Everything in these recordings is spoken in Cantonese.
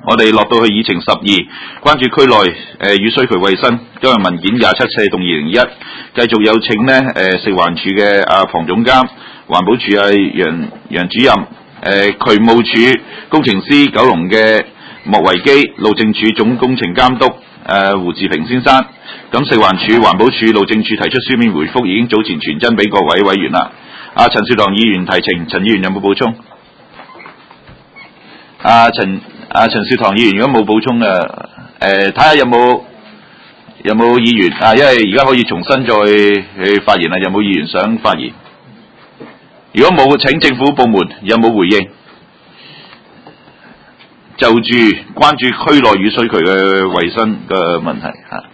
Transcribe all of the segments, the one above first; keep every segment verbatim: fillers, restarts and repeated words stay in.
我哋落到去議程十二，關注區內誒、呃、雨水渠衛生。今日文件廿七四動二零一，繼續有請呢誒、呃、食環署嘅阿房總監、環保署阿楊楊主任、誒、呃、渠務署工程師九龍嘅莫維基、路政署總工程監督誒、呃、胡志平先生。咁食環署、環保署、路政署提出書面回覆，已經早前傳真俾各位委員啦。阿、啊、陳少棠議員提呈，陳議員有冇補充？阿、啊、陳阿、啊、陳少棠議員如果冇補充嘅，誒睇下有冇有冇議員啊？因為而家可以重新再去發言啦，有冇議員想發言？如果冇，請政府部門有冇回應？就住關注區內雨水渠嘅衛生嘅問題嚇。啊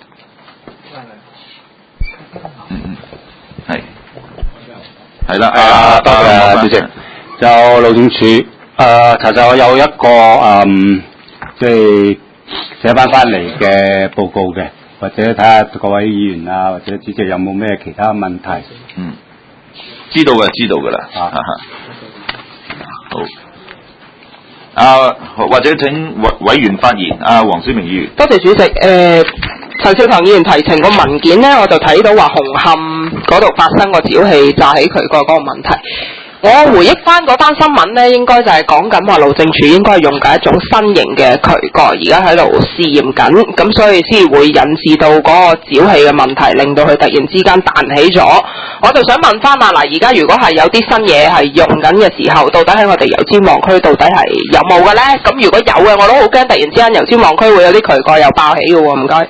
嗯嗯，係係啦，啊多謝主席。 就路政署，誒、呃，其實我有一個誒，即係寫翻翻嚟嘅報告嘅，或者睇下各位議員啊，或者主席有冇咩其他問題？ 嗯，知道嘅，知道嘅啦。啊，好。啊，或者請委委員發言。啊，黃思明議員。 多謝主席。誒、呃，陳少棠議員提呈個文件咧，我就睇到話紅磡嗰度發生個沼氣炸起渠蓋嗰個問題。我回憶翻嗰單新聞咧，應該就係講緊話路政署應該係用緊一種新型嘅渠蓋，而家喺度試驗緊，咁所以先會引致到嗰個沼氣嘅問題，令到佢突然之間彈起咗。我就想問翻啊，嗱，而家如果係有啲新嘢係用緊嘅時候，到底喺我哋油尖旺區到底係有冇嘅咧？咁如果有嘅，我都好驚突然之間油尖旺區會有啲渠蓋又爆起嘅喎，唔該。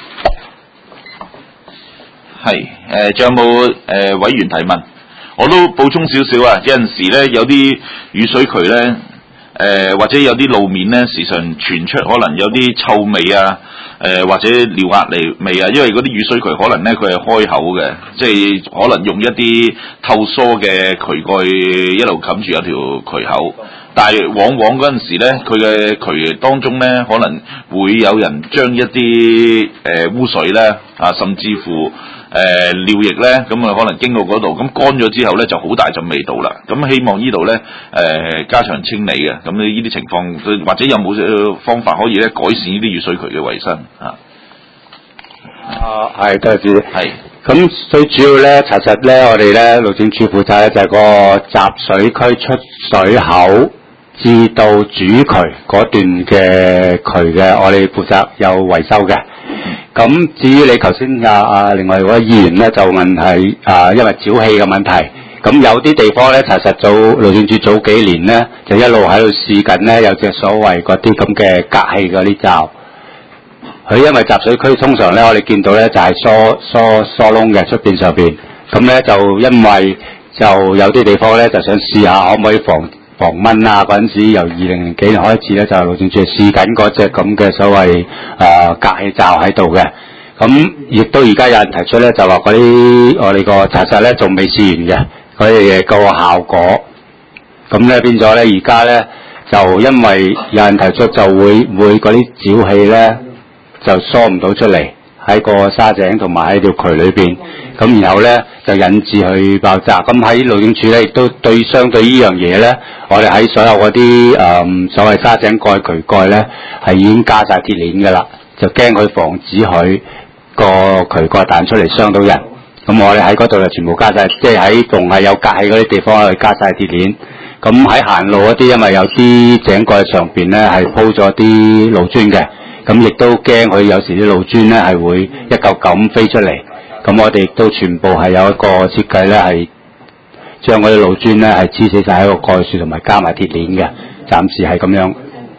係，誒，仲有冇誒委員提問？我都補充少少啊，有陣時咧有啲雨水渠咧，誒、呃、或者有啲路面咧，時常傳出可能有啲臭味啊，誒、呃、或者尿壓嚟味啊，因為嗰啲雨水渠可能咧佢係開口嘅，即係可能用一啲透疏嘅渠蓋一路冚住一條渠口，但係往往嗰陣時咧，佢嘅渠當中咧可能會有人將一啲誒、呃、污水咧啊，甚至乎誒、呃、尿液咧，咁啊可能經過嗰度，咁乾咗之後咧就好大陣味道啦。咁希望呢度咧誒加強清理嘅，咁呢啲情況或者有冇方法可以咧改善呢啲雨水渠嘅衞生啊？ 啊，係多謝主席。係。 咁最主要咧，查實咧，我哋咧路政署負責咧就係個集水區出水口至到主渠嗰段嘅渠嘅，我哋負責有維修嘅。咁至於你頭先啊啊，另外嗰個議員咧就問係啊，因為沼氣嘅問題，咁有啲地方咧，查實早路政署早幾年咧就一路喺度試緊咧，有隻所謂嗰啲咁嘅隔氣嗰啲罩。佢因為集水區通常咧，我哋見到咧就係疏疏疏窿嘅出邊上邊，咁咧就因為就有啲地方咧就想試下可唔可以防防蚊啊，嗰陣時由二零零幾年開始咧，就係路政署試緊嗰隻咁嘅所謂誒、呃、隔氣罩喺度嘅。咁亦都而家有人提出咧，就話嗰啲我哋個查實咧仲未試完嘅，佢哋個效果。咁咧變咗咧，而家咧就因為有人提出就會會嗰啲沼氣咧就疏唔到出嚟喺個沙井同埋喺條渠裏邊。咁然後咧就引致佢爆炸。咁喺路政署咧亦都對相對呢樣嘢咧，我哋喺所有嗰啲誒所謂沙井蓋渠蓋咧係已經加晒鐵鏈㗎啦，就驚佢防止佢個渠蓋彈出嚟傷到人。咁我哋喺嗰度就全部加晒，即係喺逢係有隔氣嗰啲地方去加晒鐵鏈。咁喺行路嗰啲，因為有啲井蓋上邊咧係鋪咗啲路磚嘅，咁亦都驚佢有時啲路磚咧係會一嚿嚿咁飛出嚟。咁我哋亦都全部係有一個設計咧，係將嗰啲路磚咧係黐死晒喺個蓋樹，同埋加埋鐵鏈嘅。暫時係咁樣。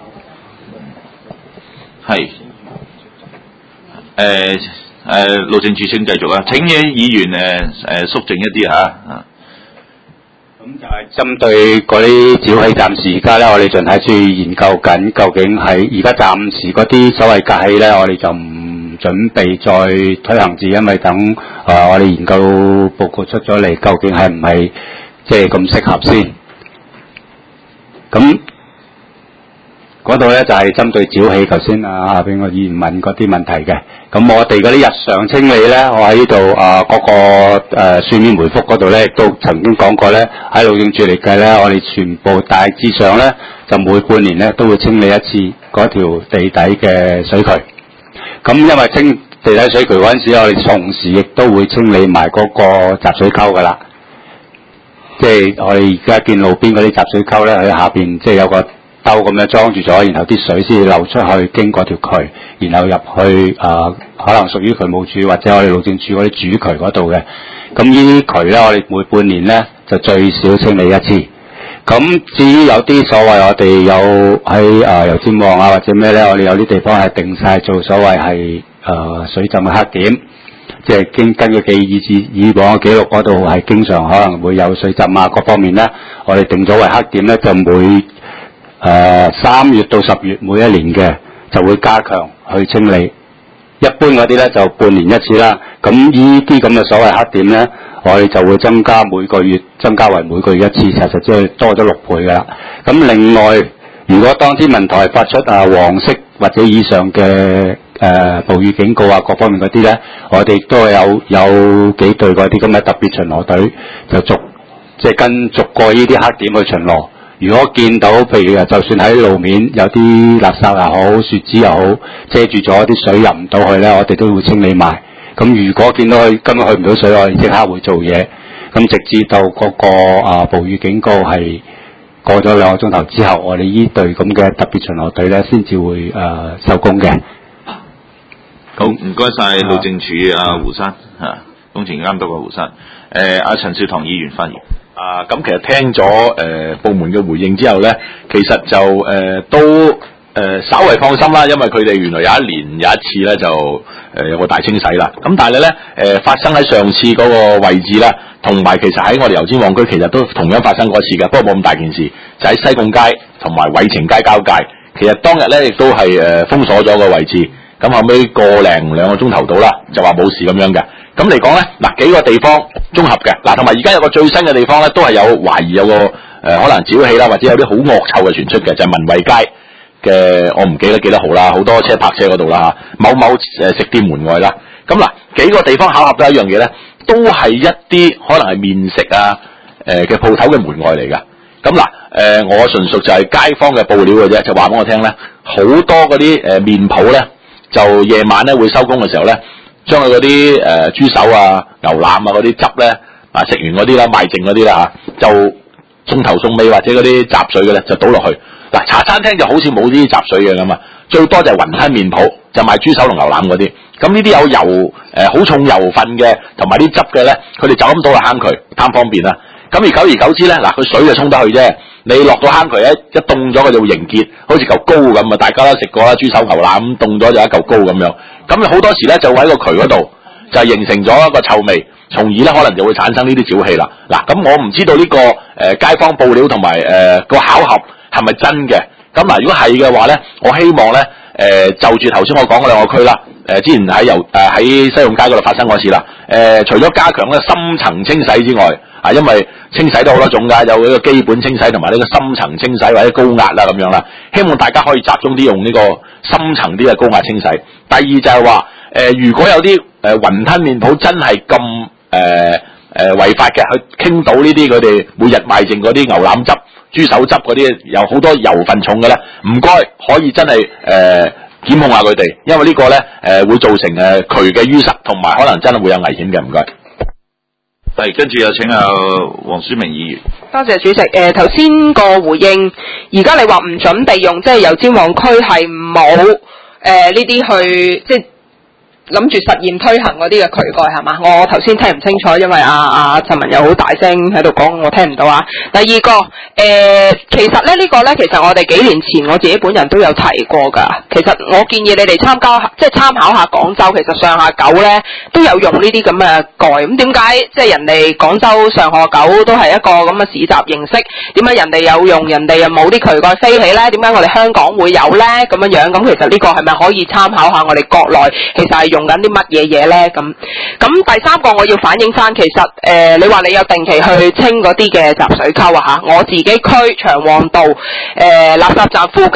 係。誒誒，路政署請繼續啊！請嘅議員誒誒肅靜一啲嚇。咁就係針對嗰啲沼氣，暫時而家咧，我哋仲喺處研究緊，究竟係而家暫時嗰啲所謂隔氣咧，我哋就唔準備再推行至，因為等誒、呃、我哋研究報告出咗嚟，究竟係唔係即係咁適合先？咁嗰度咧就係針對沼氣，頭先啊下邊個議員問嗰啲問題嘅。咁我哋嗰啲日常清理咧，我喺呢度啊嗰個誒、呃、書面回覆嗰度咧，亦都曾經講過咧，喺路政署嚟計咧，我哋全部大致上咧就每半年咧都會清理一次嗰條地底嘅水渠。咁因為清地底水渠嗰陣時，我哋同時亦都會清理埋嗰個集水溝噶啦。即係我哋而家見路邊嗰啲集水溝咧，喺下邊即係有個兜咁樣裝住咗，然後啲水先流出去，經過條渠，然後入去啊、呃，可能屬於渠務署或者我哋路政署嗰啲主渠嗰度嘅。咁呢啲渠咧，我哋每半年咧就最少清理一次。咁至於有啲所謂我哋有喺啊油尖旺啊或者咩咧，我哋有啲地方係定晒做所謂係誒、呃、水浸嘅黑點。即係經根據記以至以往嘅記錄嗰度係經常可能會有水浸啊，各方面咧，我哋定咗為黑點咧，就每誒三、呃、月到十月每一年嘅就會加強去清理。一般嗰啲咧就半年一次啦。咁呢啲咁嘅所謂黑點咧，我哋就會增加每個月增加為每個月一次，其實即係多咗六倍㗎啦。咁另外，如果當天文台發出啊黃色或者以上嘅誒、呃、暴雨警告啊，各方面嗰啲咧，我哋都有有幾隊嗰啲咁嘅特別巡邏隊，就逐即係跟逐個呢啲黑點去巡邏。如果見到譬如就算喺路面有啲垃圾又好、雪紙又好，遮住咗啲水入唔到去咧，我哋都會清理埋。咁如果見到佢根本去唔到水，我哋即刻會做嘢。咁直至到嗰、那個啊暴雨警告係過咗兩個鐘頭之後，我哋呢隊咁嘅特別巡邏隊咧，先至會誒、呃、收工嘅。 好，唔該晒路政署阿胡生嚇，工程監督嘅胡生。誒阿陳少棠議員發言。 啊，咁其實聽咗誒、呃、部門嘅回應之後咧，其實就誒、呃、都誒、呃、稍為放心啦，因為佢哋原來有一年有一次咧就誒、呃、有個大清洗啦。咁但係咧誒發生喺上次嗰個位置啦，同埋其實喺我哋油尖旺區其實都同樣發生過一次嘅，不過冇咁大件事，就喺西貢街同埋偉晴街交界。其實當日咧亦都係誒、呃、封鎖咗個位置。咁後尾個零兩個鐘頭到啦，就話冇事咁樣嘅。咁嚟講咧，嗱幾個地方綜合嘅，嗱同埋而家有個最新嘅地方咧，都係有懷疑有個誒、呃、可能沼氣啦，或者有啲好惡臭嘅傳出嘅，就係、是、文惠街嘅，我唔記得幾多號啦，好多車泊車嗰度啦嚇，某某誒食店門外啦。咁嗱幾個地方巧合都係一樣嘢咧，都係一啲可能係麵食啊誒嘅鋪頭嘅門外嚟㗎。咁嗱誒，我純屬就係街坊嘅報料嘅啫，就話俾我聽咧，好多嗰啲誒麵鋪咧。就夜晚咧會收工嘅時候咧，將佢嗰啲誒豬手啊、牛腩啊嗰啲汁咧，啊食完嗰啲啦、賣剩嗰啲啦嚇，就送頭送尾或者嗰啲雜水嘅咧，就倒落去。嗱茶餐廳就好似冇啲雜水嘅咁啊，最多就係雲吞麵鋪就賣豬手同牛腩嗰啲。咁呢啲有油誒好、呃、重油分嘅，同埋啲汁嘅咧，佢哋就咁倒落坑渠，貪方便啦。咁而久而久之咧，嗱佢水就沖得去啫。你落到坑渠咧，一凍咗佢就會凝結，好似嚿膏咁啊！大家都食過啦，豬手牛腩咁凍咗就一嚿膏咁樣。咁好多時咧就喺個渠嗰度就形成咗一個臭味，從而咧可能就會產生呢啲沼氣啦。嗱，咁我唔知道呢、這個誒、呃、街坊報料同埋誒個巧合係咪真嘅？咁嗱，如果係嘅話咧，我希望咧誒、呃、就住頭先我講嗰兩個區啦，誒、呃、之前喺油誒喺西貢街嗰度發生過一次啦。誒、呃、除咗加強咧深層清洗之外，啊，因為清洗都好多種㗎，有呢個基本清洗同埋呢個深層清洗或者高壓啦咁樣啦。希望大家可以集中啲用呢個深層啲嘅高壓清洗。第二就係話，誒、呃、如果有啲誒、呃、雲吞麵鋪真係咁誒誒違法嘅，去傾倒呢啲佢哋每日賣剩嗰啲牛腩汁、豬手汁嗰啲有好多油分重嘅咧，唔該可以真係誒、呃、檢控下佢哋，因為這個呢個咧誒會造成誒、呃、渠嘅淤塞，同埋可能真係會有危險嘅。唔該。 係，跟住有請阿黃書明議員。 多謝主席。誒頭先個回應，而家你話唔準備用，即係油尖旺區係冇誒呢啲去即係諗住實驗推行嗰啲嘅渠蓋係嘛？我頭先聽唔清楚，因為阿阿陳文又好大聲喺度講，我聽唔到啊。第二個誒、呃，其實咧呢、這個咧，其實我哋幾年前我自己本人都有提過㗎。其實我建議你哋參加即係參考下廣州，其實上下九咧都有用呢啲咁嘅蓋。咁點解即係人哋廣州上下九都係一個咁嘅市集形式？點解人哋有用，人哋又冇啲渠蓋飛起咧？點解我哋香港會有咧？咁樣樣咁，其實呢個係咪可以參考下我哋國內其實係用緊啲乜嘢嘢咧？咁咁第三個我要反映翻，其實誒、呃、你話你有定期去清嗰啲嘅集水溝啊嚇，我自己區長旺道誒、呃、垃圾站附近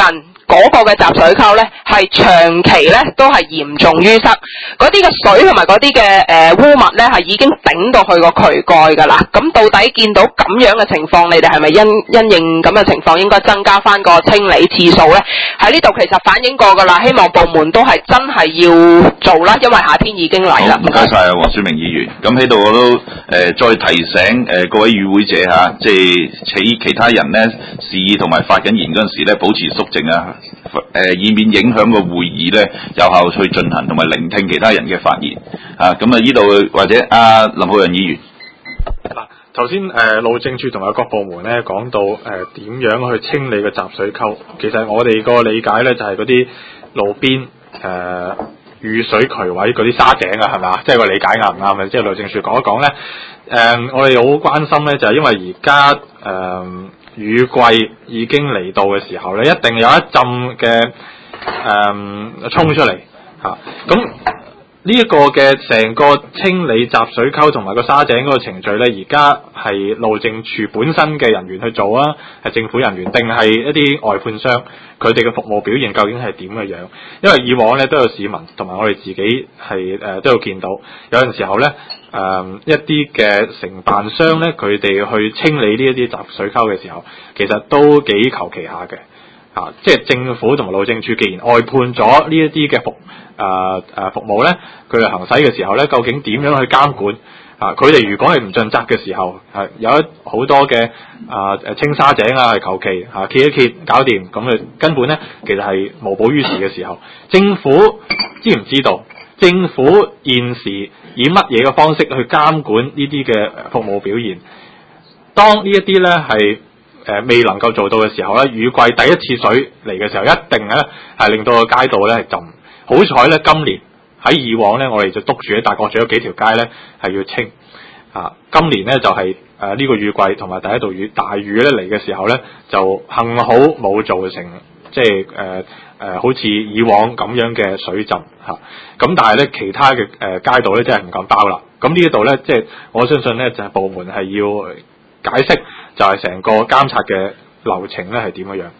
嗰個嘅集水溝咧係長期咧都係嚴重淤塞，嗰啲嘅水同埋嗰啲嘅誒污物咧係已經頂到去個渠蓋㗎啦。咁到底見到咁樣嘅情況，你哋係咪因因應咁嘅情況應該增加翻個清理次數咧？喺呢度其實反映過㗎啦，希望部門都係真係要做啦，因為夏天已經嚟啦。 唔該晒啊，黃雪明議員。咁喺度我都誒、呃、再提醒誒、呃、各位與會者嚇，即係喺其他人咧示意同埋發緊言嗰陣時咧，保持肅靜啊，誒、呃、以免影響個會議咧有效去進行，同埋聆聽其他人嘅發言啊。咁啊，呢度或者阿、啊、林浩仁議員。 嗱，頭先誒路政署同埋各部門咧講到誒點、呃、樣去清理個集水溝，其實我哋個理解咧就係嗰啲路邊誒。呃雨水渠位嗰啲沙井啊，係咪啊？即係個理解啱唔啱啊？即係路政署講一講咧。誒、呃，我哋好關心咧，就係、是、因為而家誒雨季已經嚟到嘅時候咧，一定有一陣嘅誒衝出嚟嚇。咁呢一個嘅成個清理集水溝同埋個沙井嗰個程序咧，而家係路政署本身嘅人員去做啊，係政府人員定係一啲外判商？佢哋嘅服務表現究竟係點嘅樣？因為以往咧都有市民同埋我哋自己係誒、呃、都有見到，有陣時候咧誒、呃、一啲嘅承辦商咧，佢哋去清理呢一啲集水溝嘅時候，其實都幾求其下嘅嚇。即係政府同埋路政署既然外判咗呢一啲嘅服誒誒、呃、服務咧，佢哋行使嘅時候咧，究竟點樣去監管？啊！佢哋如果係唔盡責嘅時候，係、啊、有一好多嘅啊誒清沙井啊，係求其嚇揭一揭搞掂，咁誒根本咧其實係無補於事嘅時候，政府知唔知道？政府現時以乜嘢嘅方式去監管呢啲嘅服務表現？當呢一啲咧係誒未能夠做到嘅時候咧，雨季第一次水嚟嘅時候，一定咧係令到個街道咧係浸。好彩咧，今年。喺以往咧，我哋就督住喺大角咀有幾條街咧係要清啊。今年咧就係誒呢個雨季同埋第一道雨大雨咧嚟嘅時候咧，就幸好冇造成即係誒誒好似以往咁樣嘅水浸嚇。咁、啊、但係咧其他嘅誒、呃、街道咧真係唔敢包啦。咁呢一度咧即係我相信咧就係、是、部門係要解釋，就係成個監察嘅流程咧係點樣樣。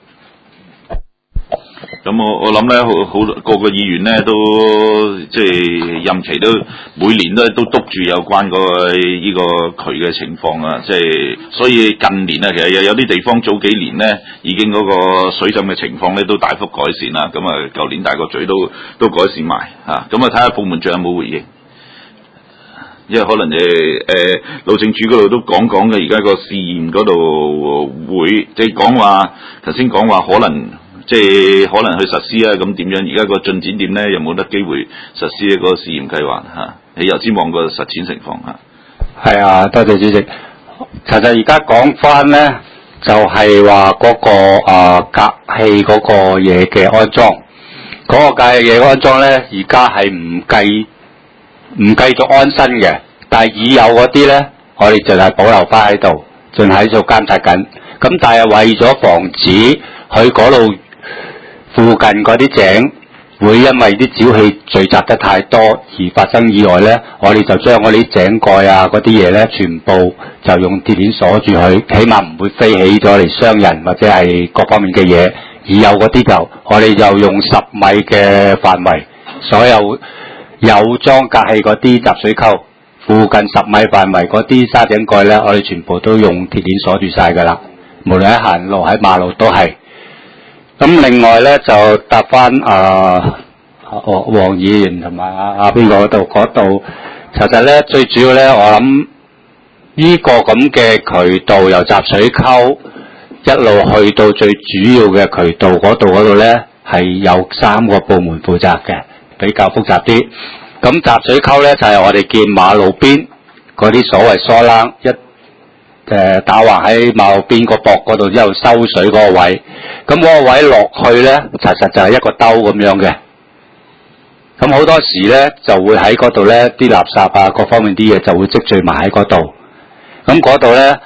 咁我我諗咧，好好個個議員咧都即係任期都每年都都督住有關個呢個渠嘅情況啊！即係所以近年啊，其實有有啲地方早幾年咧已經嗰個水浸嘅情況咧都大幅改善啦。咁啊，舊年大角咀都都改善埋嚇。咁啊，睇下部門長有冇回應，因為可能誒誒路政署嗰度都講講嘅，而家個試驗嗰度會即係講話頭先講話可能。即係可能去實施啊，咁點樣？而家個進展點咧？有冇得機會實施嗰個試驗計劃嚇？你又先望個實踐情況嚇。 係啊，多謝主席。其實而家講翻咧，就係話嗰個啊隔氣嗰個嘢嘅安裝，嗰、那個隔氣嘢安裝咧，而家係唔計唔繼續安新嘅，但係已有嗰啲咧，我哋就係保留翻喺度，仲喺度監察緊。咁但係為咗防止佢嗰度附近嗰啲井會因為啲沼氣聚集得太多而發生意外咧，我哋就將嗰啲井蓋啊嗰啲嘢咧，全部就用鐵鏈鎖住佢，起碼唔會飛起咗嚟傷人或者係各方面嘅嘢。而有嗰啲就我哋就用十米嘅範圍，所有有裝隔氣嗰啲集水溝附近十米範圍嗰啲沙井蓋咧，我哋全部都用鐵鏈鎖住晒㗎啦。無論喺行路喺馬路都係。咁另外咧就答翻啊黃議員同埋阿阿邊個嗰度嗰度，其實咧最主要咧，我諗呢個咁嘅渠道由集水溝一路去到最主要嘅渠道嗰度嗰度咧，係有三個部門負責嘅，比較複雜啲。咁集水溝咧就係、是、我哋見馬路邊嗰啲所謂疏冷一。誒打橫喺馬路邊個膊嗰度之後收水嗰個位，咁嗰個位落去咧，其實就係一個兜咁樣嘅。咁好多時咧就會喺嗰度咧啲垃圾啊各方面啲嘢就會積聚埋喺嗰度。咁嗰度咧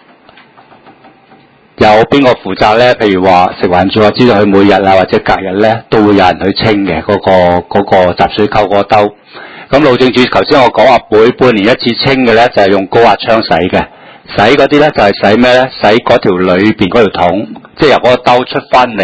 有邊個負責咧？譬如話食環署，我知道佢每日啊或者隔日咧都會有人去清嘅嗰、嗰個嗰、嗰個集水溝嗰個兜。咁路政署頭先我講話每半年一次清嘅咧就係、是、用高壓槍洗嘅。洗嗰啲咧就係洗咩咧？洗嗰條裏邊嗰條桶，即係由嗰個兜出翻嚟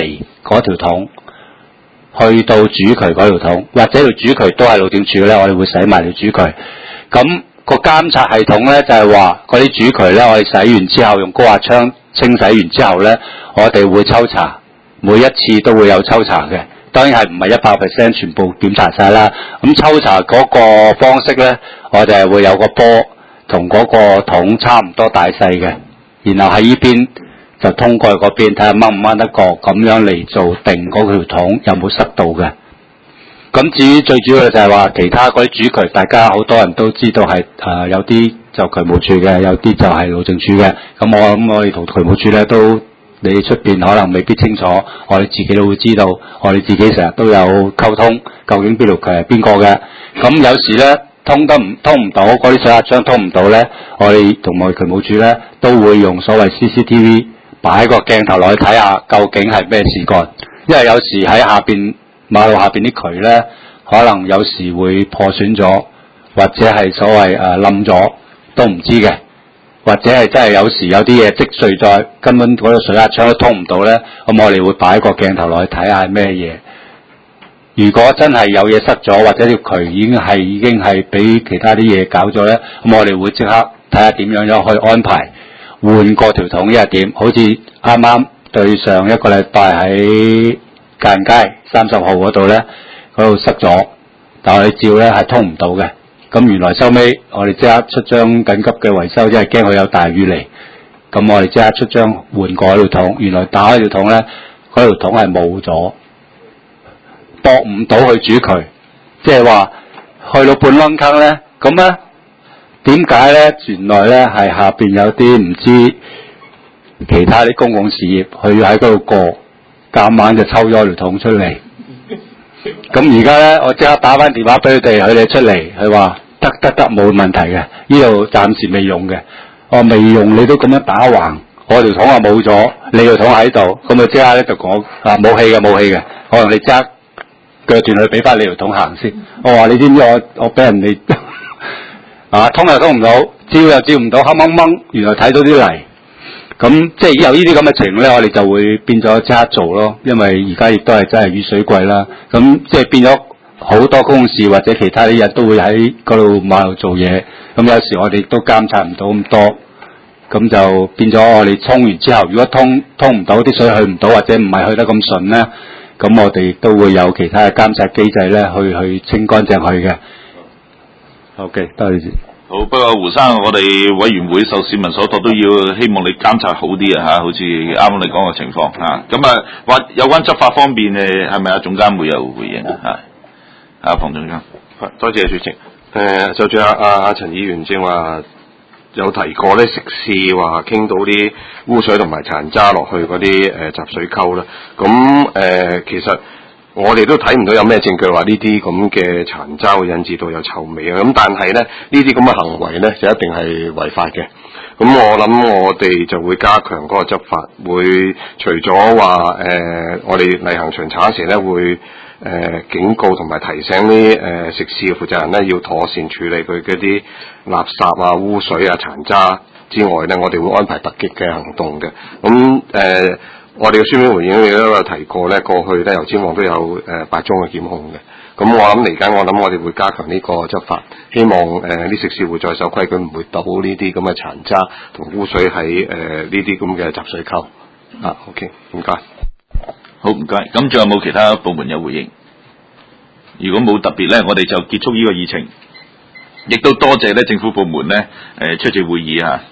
嗰條桶去到主渠嗰條桶，或者條主渠都係路政署咧，我哋會洗埋條主渠。咁、個監察系統咧就係話嗰啲主渠咧，我哋洗完之後用高壓槍清洗完之後咧，我哋會抽查，每一次都會有抽查嘅。當然係唔係一百 percent 全部檢查晒啦。咁抽查嗰個方式咧，我哋係會有個波同嗰個桶差唔多大細嘅，然後喺呢邊就通過嗰邊睇下掹唔掹得過，咁樣嚟做定嗰條桶有冇塞到嘅。咁至於最主要嘅就係話其他嗰啲主渠，大家好多人都知道係誒、呃、有啲就渠務處嘅，有啲就係路政署嘅。咁我諗我哋同渠務處咧都，你哋出邊可能未必清楚，我哋自己都會知道，我哋自己成日都有溝通，究竟邊條渠係邊個嘅。咁有時咧通得唔通唔到，嗰啲水壓槍通唔到咧，我哋同埋渠務處咧都會用所謂 C C T V 擺個鏡頭落去睇下究竟係咩事幹，因為有時喺下邊馬路下邊啲渠咧，可能有時會破損咗，或者係所謂誒冧咗都唔知嘅。或者係真係有時有啲嘢積聚在，根本嗰個水壓槍都通唔到咧，咁我哋會擺個鏡頭落去睇下係咩嘢。如果真係有嘢塞咗，或者條渠已經係已經係俾其他啲嘢搞咗咧，咁我哋會即刻睇下點樣樣去安排換過條桶，一係點？好似啱啱對上一個禮拜喺界限街三十號嗰度咧，嗰度塞咗，但係照咧係通唔到嘅。咁原來收尾我哋即刻出張緊急嘅維修，因為驚佢有大雨嚟。咁我哋即刻出張換過條桶，原來打開條桶咧，嗰條桶係冇咗，駁唔到去主渠，即係話去到半窿坑咧。咁咧點解咧？原來咧係下邊有啲唔知其他啲公共事業去喺嗰度過，夾硬就抽咗條桶出嚟。咁而家咧，我即刻打翻電話俾佢哋，佢哋出嚟，佢話得得得冇問題嘅，呢度暫時未用嘅。我未用你都咁樣打橫，我條桶啊冇咗，你條桶喺度，咁啊即刻咧就講啊冇氣嘅冇氣嘅，我同你即刻腳斷去俾翻你條桶行先。我話你知唔知我我俾人哋啊通又通唔到，照又照唔到，黑掹掹，原來睇到啲泥。咁即係有呢啲咁嘅情咧，我哋就會變咗即刻做咯，因為而家亦都係真係雨水季啦。咁即係變咗好多公事或者其他啲人都會喺嗰度馬路做嘢。咁有時我哋都監察唔到咁多，咁就變咗我哋沖完之後，如果通通唔到啲水去唔到，或者唔係去得咁順咧，咁我哋都會有其他嘅監察機制咧，去去清乾淨佢嘅。OK，多謝。 好，不過胡生，我哋委員會受市民所託，都要希望你監察好啲啊嚇，好似啱啱你講嘅情況嚇。咁啊，話有關執法方面誒，係咪啊總監會有回應啊？係，啊馮總監， 多謝主席。誒、呃，就住阿阿阿陳議員正話有提過咧，食肆話傾到啲污水同埋殘渣落去嗰啲誒集水溝啦。咁誒、呃，其實我哋都睇唔到有咩證據話呢啲咁嘅殘渣會引致到有臭味啊！咁但係咧，呢啲咁嘅行為咧就一定係違法嘅。咁我諗我哋就會加強嗰個執法，會除咗話誒，我哋例行巡查嗰時咧會誒、呃、警告同埋提醒啲誒、呃、食肆嘅負責人咧要妥善處理佢嗰啲垃圾啊、污水啊、殘渣之外咧，我哋會安排突擊嘅行動嘅。咁誒。呃我哋嘅書面回應亦都有提過咧，過去咧油尖旺都有誒八宗嘅檢控嘅。咁我諗嚟緊，我諗我哋會加強呢個執法，希望誒啲、呃、食肆會再守規矩，唔會倒呢啲咁嘅殘渣同污水喺誒呢啲咁嘅集水溝。啊 ，OK， 唔該。 好唔該。咁仲有冇其他部門有回應？如果冇特別咧，我哋就結束呢個議程。亦都多謝咧政府部門咧誒出席會議啊。